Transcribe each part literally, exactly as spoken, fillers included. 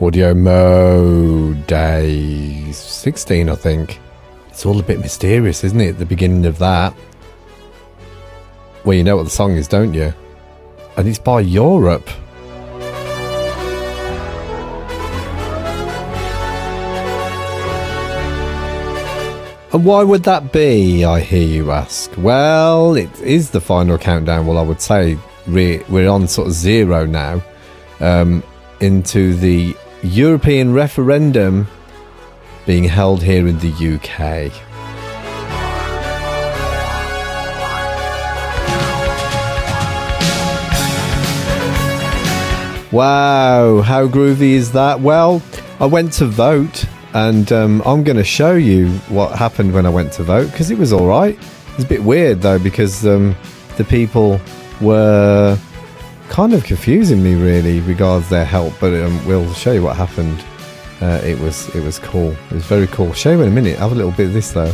Audio Mo Day sixteen, I think. It's all a bit mysterious, isn't it, at the beginning of that? Well, you know what the song is, don't you? And it's by Europe. And why would that be, I hear you ask? Well, it is the final countdown. Well, I would say we're on sort of zero now um, into the European referendum being held here in the U K. Wow, how groovy is that? Well, I went to vote. And um, I'm going to show you what happened when I went to vote, because it was all right. It was a bit weird, though, because um, the people were kind of confusing me, really, regards their help. But um, we'll show you what happened. Uh, it was it was cool. It was very cool. I'll show you in a minute. Have a little bit of this, though.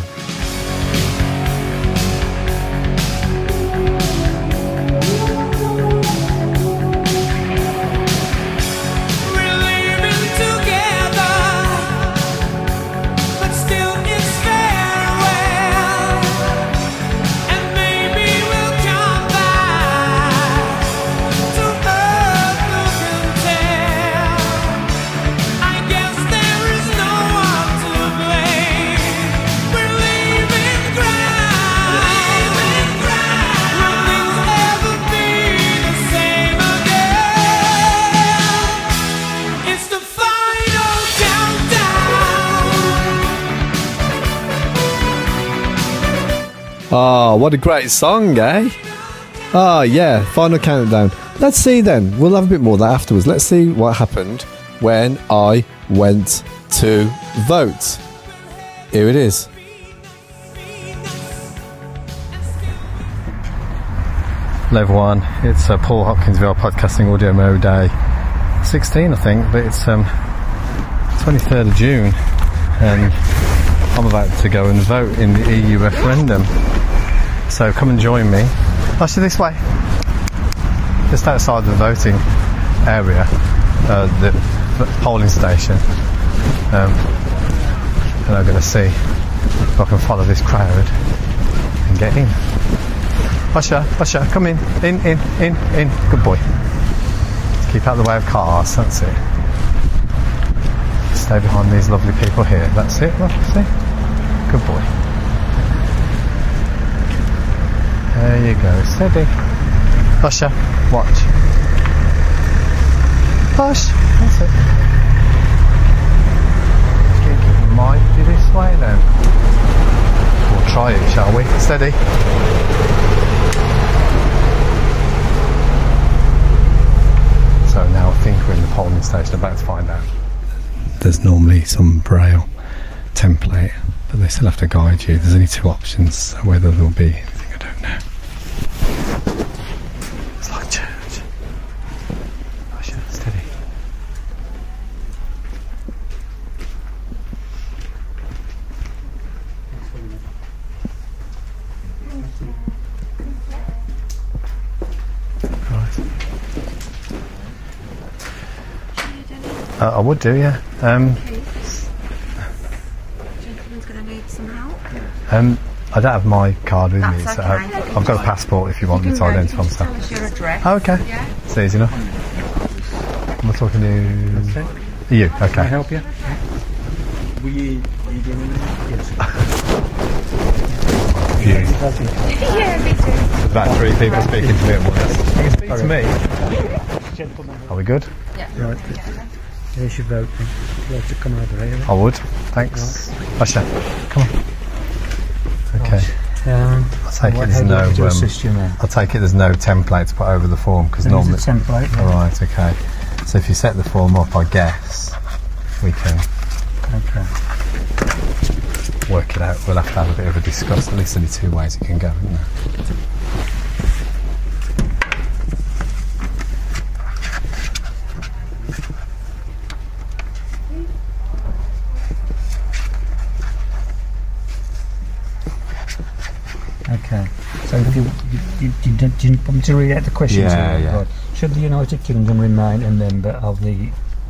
Oh, what a great song, eh? Oh, yeah, final countdown. Let's see then. We'll have a bit more of that afterwards. Let's see what happened when I went to vote. Here it is. Hello, everyone. It's uh, Paul Hopkinsville Podcasting Audio Mo Day sixteen, I think, but it's um, twenty-third of June, and I'm about to go and vote in the E U referendum. So come and join me. Actually, this way. Just outside the voting area, uh, the polling station. Um, and I'm going to see if I can follow this crowd and get in. Usher, Usher, come in. In, in, in, in. Good boy. Just keep out of the way of cars. That's it. Stay behind these lovely people here. That's it. Look, see? Good boy. There you go. Steady. Usher, watch. Push. That's it. I think it might be this way then. We'll try it, shall we? Steady. So now I think we're in the polling station, about to find out. There's normally some braille template, but they still have to guide you. There's only two options, so whether there'll be anything, I don't know. It's like church. Usher, steady. Right. Uh, I would do, yeah. Um, Um, I don't have my card with That's me, so okay. I've got a passport if you want me to identify myself. Tell us your address. Oh, okay. Yeah. It's easy enough. Am I talking to That's it. you? Okay. Can I help you? Will you, are you doing it? Yes. Confused. Yeah, me too. There's about three people speaking to me at once. You can speak to me. Are we good? Yeah. Right. There's your vote. Would you like to come over here? I would. Thanks. Usher, come on. Okay. Um, I'll take it what- there's how do you no. want me to Um, assist you now? I'll take it there's no template to put over the form because There is normally. a template. All right. Okay. So if you set the form up, I guess we can Okay. work it out. We'll have to have a bit of a discuss. At least only two ways it can go, isn't there? Okay. So if you, you, you, you, do you want me to read out the questions? Yeah, here? yeah. Right. Should the United Kingdom remain a member of the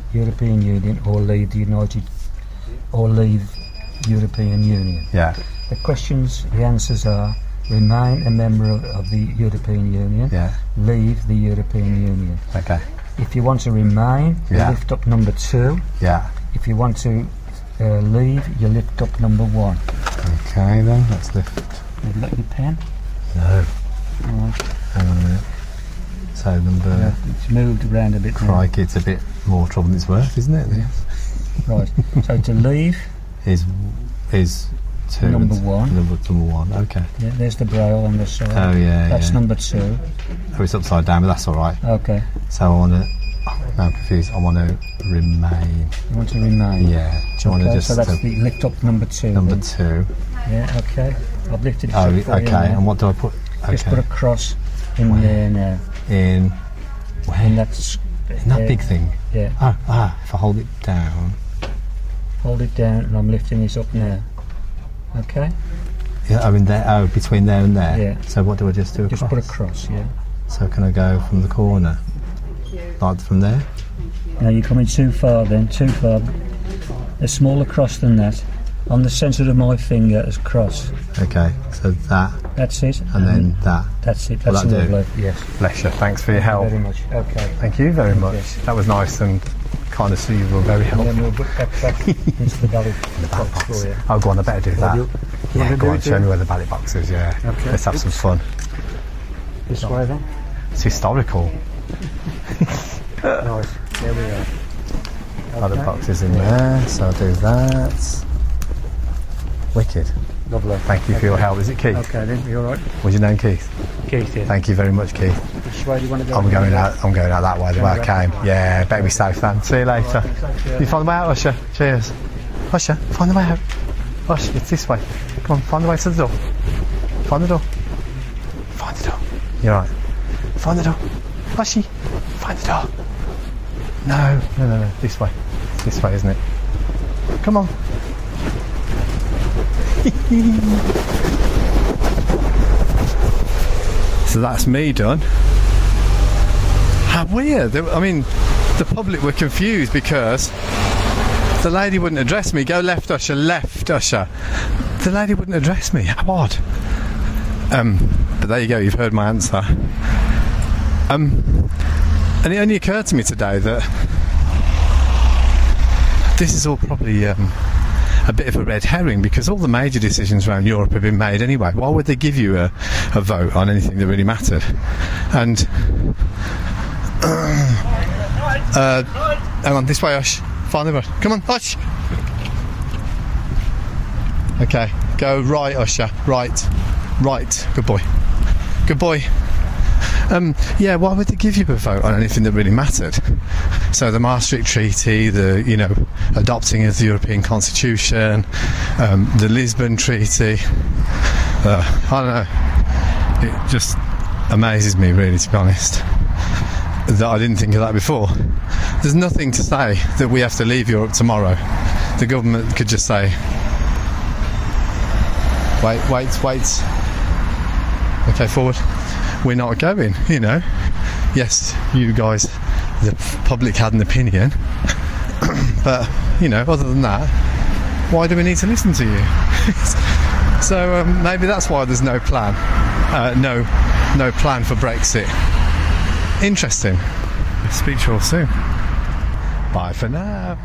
European Union or leave the United or leave European Union. Yeah. The questions, the answers are remain a member of, of the European Union, Yeah. leave the European Union. Okay. If you want to remain, you Yeah. lift up number two. Yeah. If you want to uh, leave, you lift up number one. Okay then, let's lift. Have you got your pen? No. All right. Hang on a minute. So number. Yeah, it's moved around a bit now. Crikey, it's a bit more trouble than it's worth, isn't it? Right. So to leave, Is is two. Number and- one. Number, number one. Okay. yeah, there's the braille on the side. Oh yeah. That's yeah. number two. Oh, it's upside down, but that's all right. Okay. So I want to. Oh, no, I'm confused. I want to remain. You want to remain? Yeah. Do you want Okay, to just so that's uh, the lift up number two. number then. two? Yeah. Okay. I've lifted it Oh, up for you okay. now. And what do I put? Just put a Okay. cross in Where? there now. In. And Where? that's In that uh, big thing. Yeah. Ah, ah. If I hold it down. Hold it down, and I'm lifting this up now. Okay. Yeah. Oh, in there. Oh, between there and there. Yeah. So what do I just do? Just across? put a cross. Yeah. So can I go from the corner? Like from there? Now you're coming too far. Then too far. A smaller cross than that. On the centre of my finger as cross. Okay. So that, That's it. and then that. That's it. Will That's that do? lovely. Yes. Bless you. Thanks for your help. Very much. Okay. Thank you very much. Yes. That was nice and kind of so you were very And helpful. then we'll put that back into the ballot box Box. for you. Oh, go on, I better do that. you- you yeah, wanna go do on, it, show yeah? me where the ballot box is, yeah. Okay. Let's have some fun. This way then. It's historical. Nice. There we are. Ballot box is in there, so I'll do that. Wicked. Lovely. Thank you for your help. Is it Keith? Okay then. You all right? Was your name Keith? Keith here. Thank you very much, Keith. Which way do you want to go? I'm going out. I'm going out that way. The way I Going came. Yeah, better be safe, then. See you later. You find the way out, Usher? Cheers. Usher, find the way out. Usher, it's this way. Come on, find the way to the door. Find the door. Find the door. You're right. Find the door. Usher, find the door. No, no, no, no. This way. It's this way, isn't it? Come on. So that's me done. How weird. I mean, the public were confused because the lady wouldn't address me. Go left, Usher, left, Usher. The lady wouldn't address me. How odd. Um, but there you go, you've heard my answer. Um, and it only occurred to me today that this is all probably um, a bit of a red herring, because all the major decisions around Europe have been made anyway. Why would they give you a, a vote on anything that really mattered? And uh, hang on, this way, Ush. Find the road. Come on, Ush. Okay, go right, Usher. Right, right. Good boy. Good boy. Um, yeah, why would they give you a vote on anything that really mattered? So the Maastricht Treaty, the, you know, adopting of the European Constitution, um, the Lisbon Treaty, uh, I don't know, it just amazes me really, to be honest, that I didn't think of that before. There's nothing to say that we have to leave Europe tomorrow. The government could just say, wait, wait, wait, okay, forward. We're not going, you know. Yes, you guys, the public had an opinion, but, you know, other than that, why do we need to listen to you? So um, maybe that's why there's no plan, uh, no, no plan for Brexit. Interesting. Speak to you all soon. Bye for now.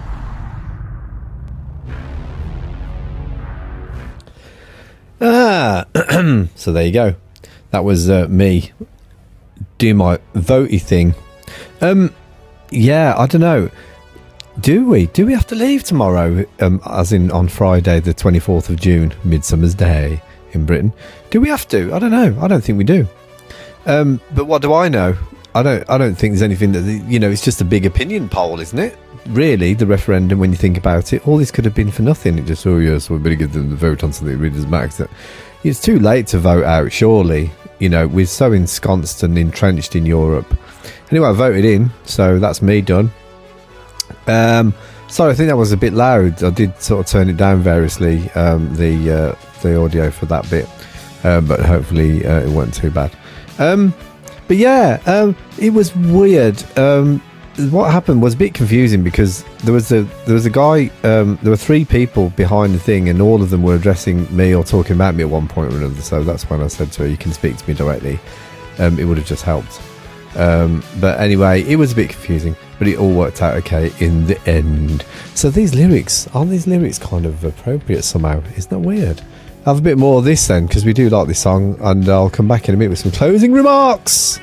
Ah, so there you go. That was uh, me doing my votey thing. Um, yeah, I don't know. Do we? Do we have to leave tomorrow? Um, as in on Friday, the twenty-fourth of June, Midsummer's Day in Britain. Do we have to? I don't know. I don't think we do. Um, but what do I know? I don't. I don't think there's anything that, you know. It's just a big opinion poll, isn't it? Really, the referendum. When you think about it, all this could have been for nothing. It just, oh yes, we better give them the vote on something that really doesn't matter. It's too late to vote out. Surely. You know, we're so ensconced and entrenched in Europe. Anyway, I voted in, so that's me done. Um, sorry, I think that was a bit loud. I did sort of turn it down variously, um, the uh, the audio for that bit, uh, but hopefully uh, it wasn't too bad. Um, but yeah, um, it was weird. Um, what happened was a bit confusing because there was a there was a guy. Um, there were three people behind the thing, and all of them were addressing me or talking about me at one point or another. So that's when I said to her, "You can speak to me directly." Um, it would have just helped. Um, but anyway, it was a bit confusing, but it all worked out okay in the end. So these lyrics, aren't these lyrics kind of appropriate somehow? Isn't that weird? Have a bit more of this then, because we do like this song, and I'll come back in a minute with some closing remarks.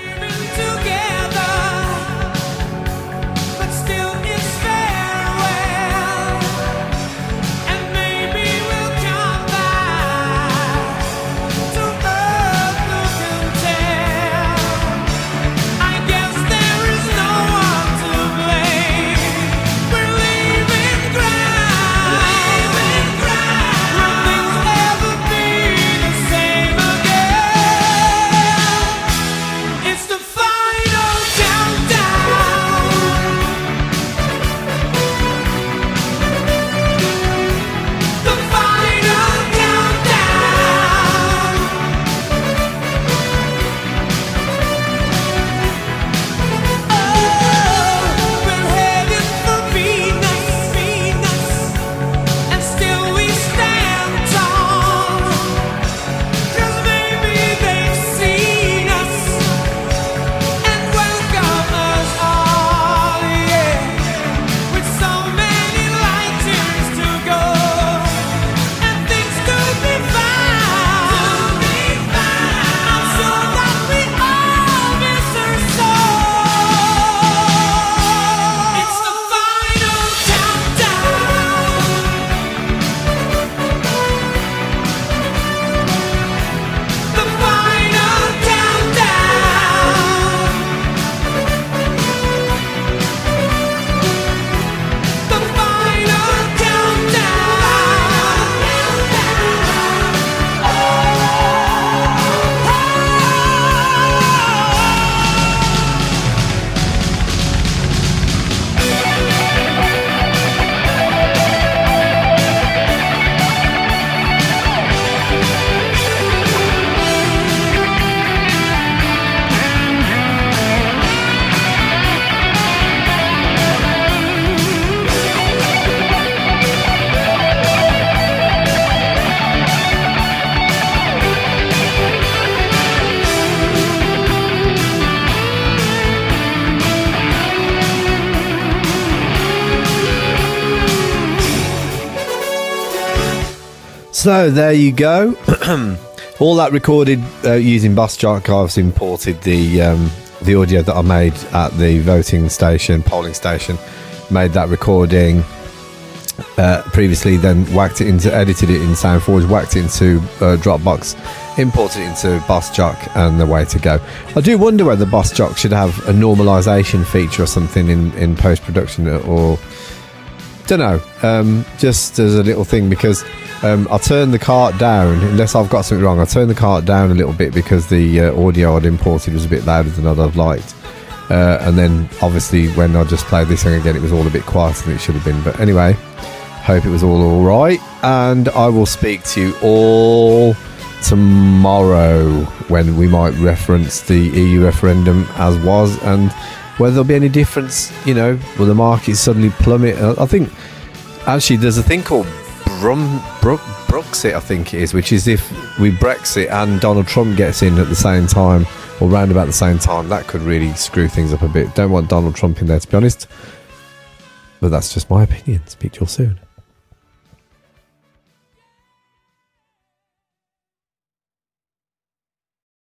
So there you go. All that recorded uh, using BossJock. I've imported the um, the audio that I made at the voting station, polling station. Made that recording uh, previously, then whacked it into, edited it in SoundForge, whacked it into uh, Dropbox, imported it into BossJock, and the way to go. I do wonder whether BossJock should have a normalization feature or something in, in post production, or don't know, um, just as a little thing, because um, I'll turn the cart down, unless I've got something wrong, I'll turn the cart down a little bit because the uh, audio I'd imported was a bit louder than I'd have liked. Uh, and then obviously when I just played this thing again, it was all a bit quieter than it should have been. But anyway, hope it was all alright, and I will speak to you all tomorrow when we might reference the E U referendum as was, and whether there'll be any difference. You know, will the market suddenly plummet? I think actually there's a thing called Brum, Brook, Brexit, I think it is, which is if we Brexit and Donald Trump gets in at the same time, or round about the same time, that could really screw things up a bit. Don't want Donald Trump in there, to be honest. But that's just my opinion. Speak to you all soon.